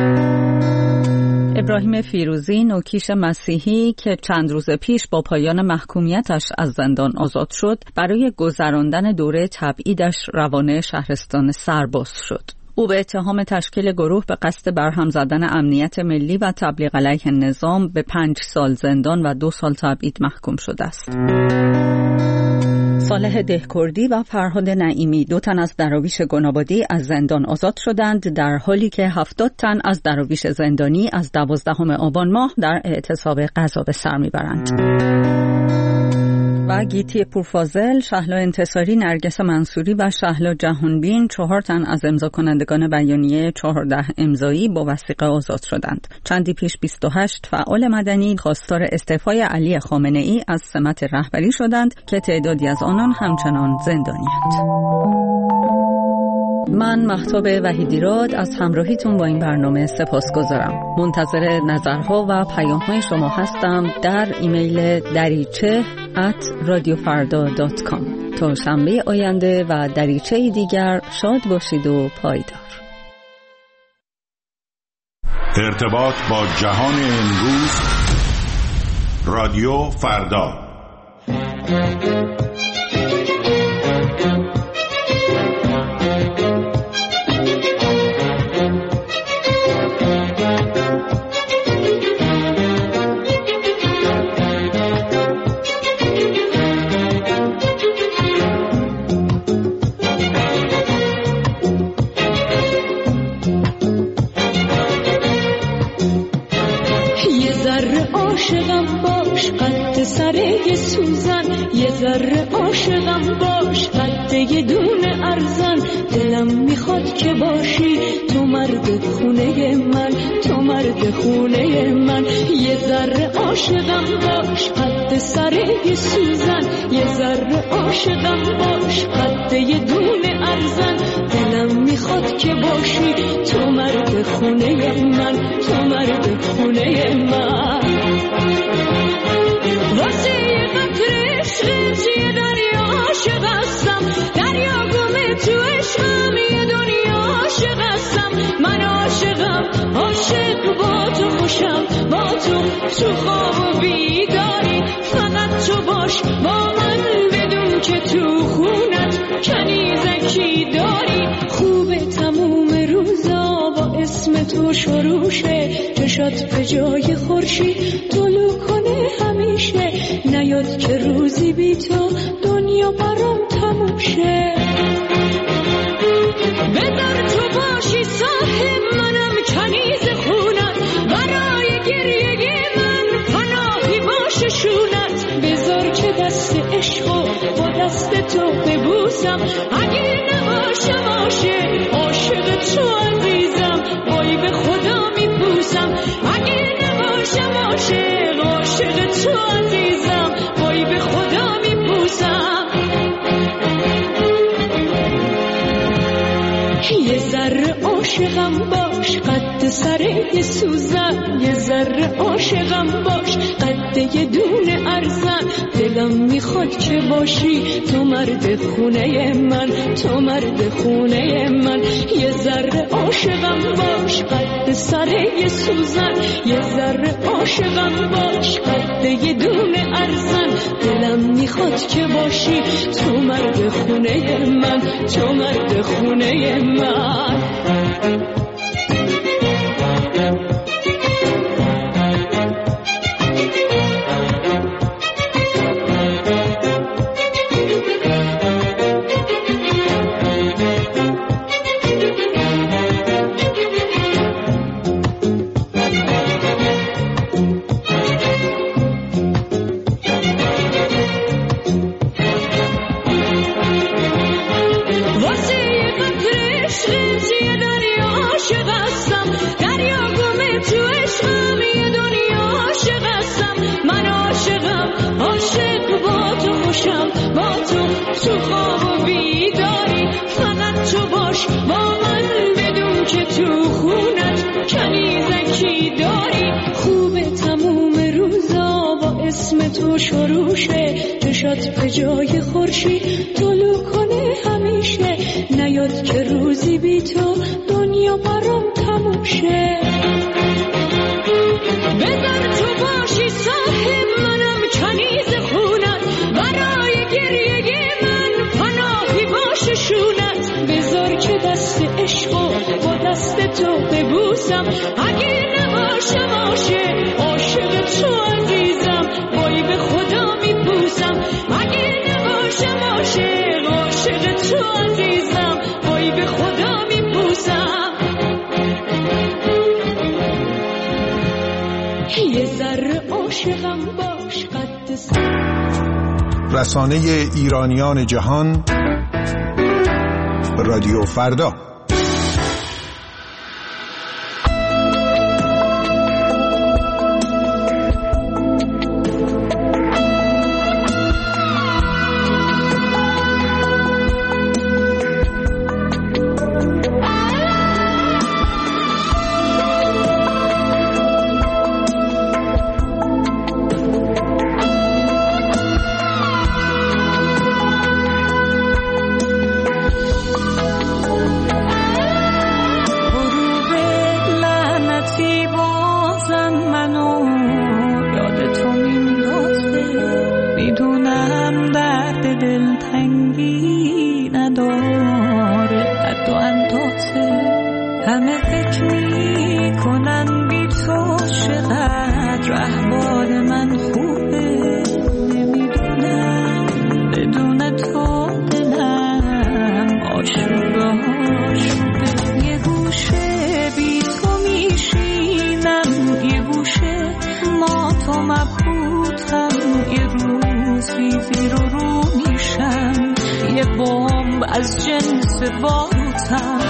ابراهیم فیروزی نوکیش مسیحی که چند روز پیش با پایان محکومیتش از زندان آزاد شد برای گذراندن دوره تبعیدش روانه شهرستان سرباز شد. او به اتهام تشکیل گروه به قصد برهم زدن امنیت ملی و تبلیغ علیه نظام به پنج سال زندان و دو سال تبعید محکوم شده است. صالح دهکردی و فرهاد نعیمی دو تن از دراویش گنابادی از زندان آزاد شدند در حالی که هفتاد تن از دراویش زندانی از دوازدهم آبان ماه در اعتصاب غذا به سر میبرند. و گیتی پورفاضل، شهلا انتصاری، نرگس منصوری و شهلا جهانبین چهار تن از امضا کنندگان بیانیه چهارده امضایی با وثیقه آزاد شدند. چندی پیش بیست و هشت فعال مدنی خواستار استعفای علی خامنه‌ای از سمت رهبری شدند که تعدادی از آنان همچنان زندانی‌اند. من مهتاب وحیدیراد از همراهیتون با این برنامه سپاسگزارم. منتظر نظرها و پیام‌های شما هستم در ایمیل دریچه ات رادیو فردا دات کام. تا شنبه آینده و دریچه دیگر شاد باشید و پایدار. ارتباط با جهان امروز رادیو فردا. عاشقم باش قد سره سوزن، یه ذره عاشقم باش قد یه دونه ارزن. دلم میخواد که باشی تو مرد خونه من، تو مرد خونه من. یه ذره عاشقم باش قد سره سوزن، یه ذره عاشقم باش قد یه دونه ارزن. دلم میخواد که باشی تو مرد خونه من، تو مرد خونه من. واسه یه قطر عشقت یه دریا عاشق هستم، دریا گمه تو عشقم یه دنیا عاشق تو تو خواب و بیداری، فقط تو باش با من بدون که تو خونت کنیزکی داری. خوبه تموم روزا با اسم تو شروع شه، چشات به جای خورشید طلوع کنه همیشه، نیاد که روزی بی تو دنیا برام تموم شه. بذار تو باشی صاحب منم کنیز خونت، برای گریه من پناهی باشه شونت. بذار که دست عشقو با دست تو ببوسم، اگه نباشه باشه عاشق تو عزیزم، وای به خدا میپوسم. اگه نباشه باشه عاشق تو عزیزم، وای به خدا میپوسم. یه ذره عاشقم باش قد سر سوزن، یه ذره عاشقم باش قد یه دونه ارزن. دلم میخواد که باشی تو مرد خونه من، تو مرد خونه من. یه ذره عاشقم باش قد سر سوزن، یه ذره عاشقم باش قد یه دونه ارزن. دلم میخواد که باشی تو مرد خونه من، تو مرد خونه من. تو خواب و بیداری، فقط تو باش با من بدون که تو خونت کنیزکی داری. خوبه تموم روزا با اسم تو شروع شه، چشات به جای خورشید طلوع کنه همیشه، نیاد که روزی بی تو دنیا برام تموم شه. بذار تو باشی صاحب منم کنیز خونت، برای گریه من پناهی باشه شونت. بذار که دست عشقو با دست تو ببوسم، اگه نباشه باشه عاشق تو عزیزم، وای به خدا میپوسم. اگه نباشه باشه عاشق تو عزیزم، وای به خدا میپوسم. یه ذره عاشقم باش قد رسانه ایرانیان جهان، رادیو فردا. از جنس باروتم.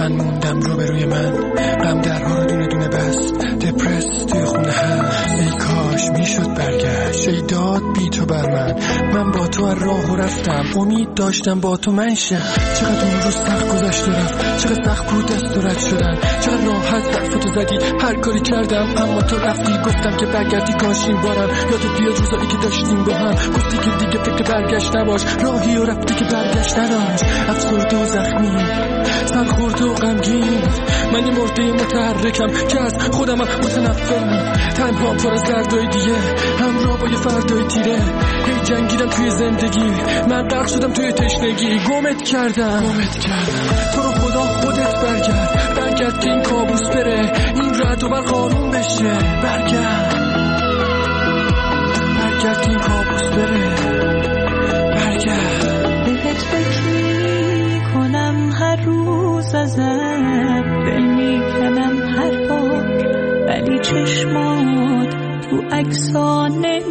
من موندم روبروی من، غم درها رو دونه دونه بس، دپرس توی خونه هست. ای کاش میشد برگشت، ای داد بی تو بر من. من با تو راه رفتم، امید داشتم با تو منشم. چقدر اون روز سخت گذشت و رفت، چقدر سخت بود دست و رد شدن، چقدر راحت حرفتو زدی، هر کاری کردم اما تو رفتی. گفتم که برگردی کاش این بارم یادت بیاد روزایی که داشتیم با هم. گفتی که دیگه فکر برگشت نباش، راهی و رفتی که برگشت نداشت. افسرده و زخمی، سرخورده و غمگین، من یه مرده متحرکم که از خودم متنفرم. تنها پر از دردای دیگه، همراه با یه فردای تیره. هی جنگیدم توی زندگی، من غرق شدم توی تشنگی. گمت کردم گمت کردم تو رو خدا خودت برگرد، برگرد که این کابوس بره، این رد و برق آروم بشه. برگرد برگرد که این کابوس بره، برگرد. بهت فکر میکنم هر روز ازم، دل میکنم هر بار، ولی چشمات تو عکس‌ها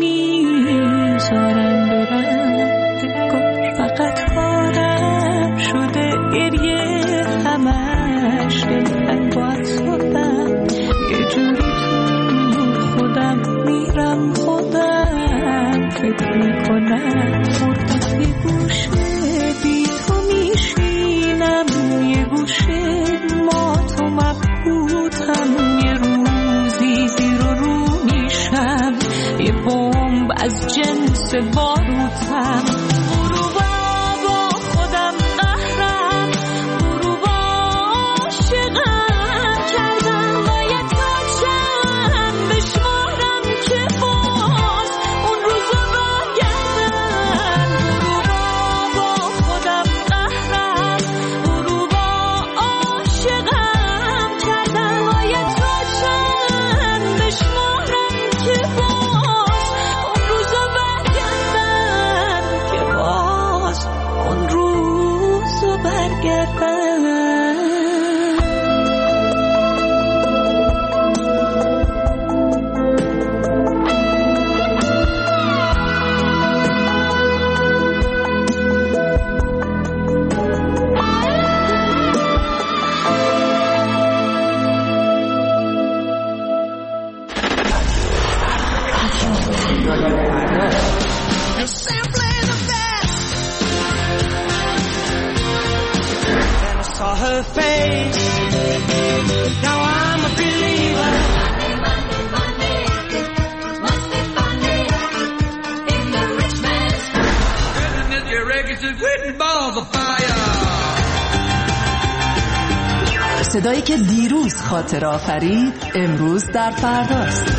نمیذارن برم. فقط کارم شده گریه همش، دلتنگ با عطساتم یه جوری تو خودم میرم. خودم فکر میکنم مرده یه گوشه بی تو میشینم، یه گوشه ما تو مبهوتم. یه روزی زیر و رو میشم، یه بمب از جنس باروتم. صدایی که دیروز خاطر آفرید امروز در فرداست.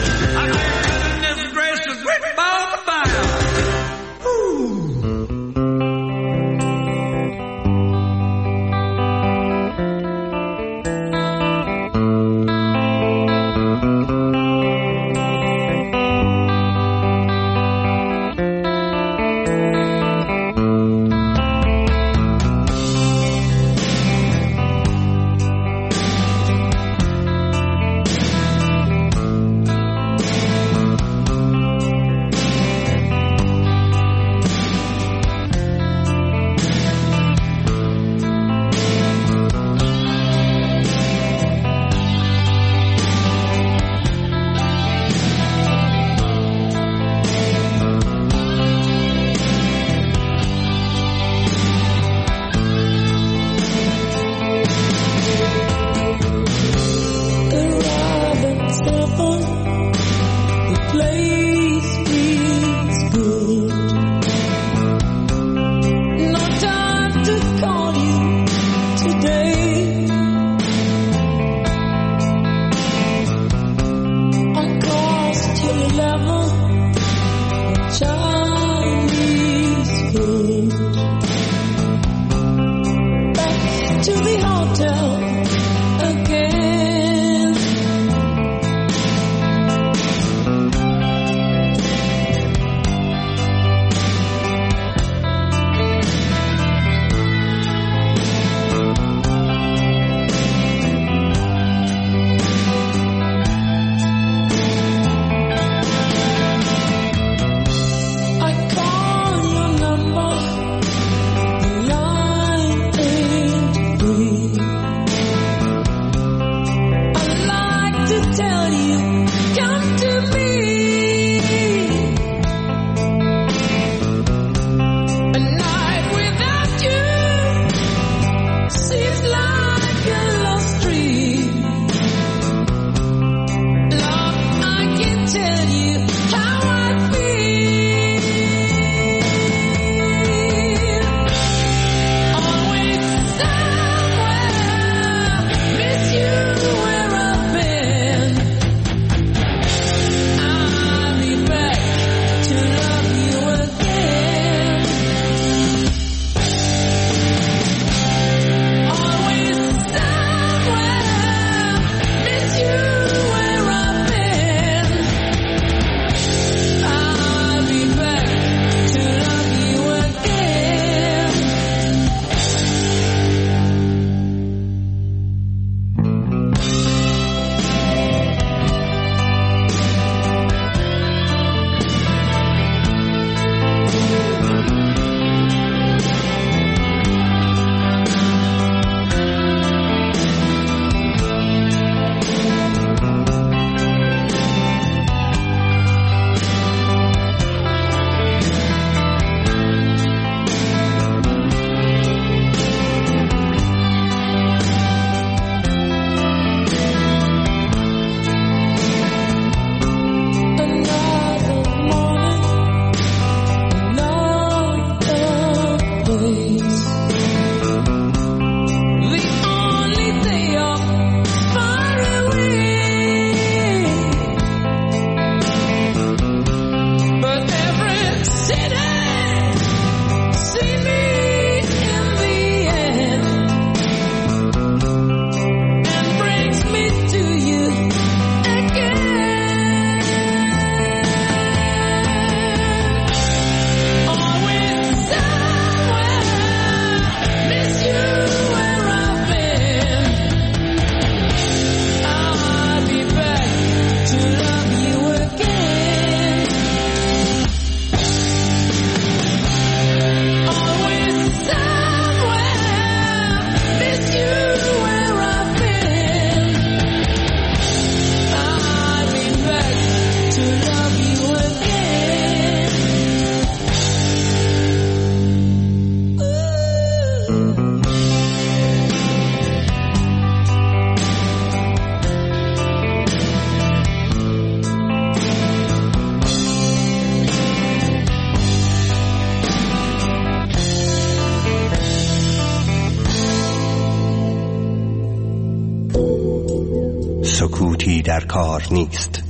در کار نیست.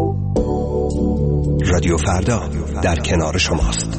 رادیو فردا در کنار شماست.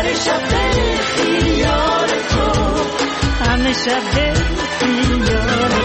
شب خیال تو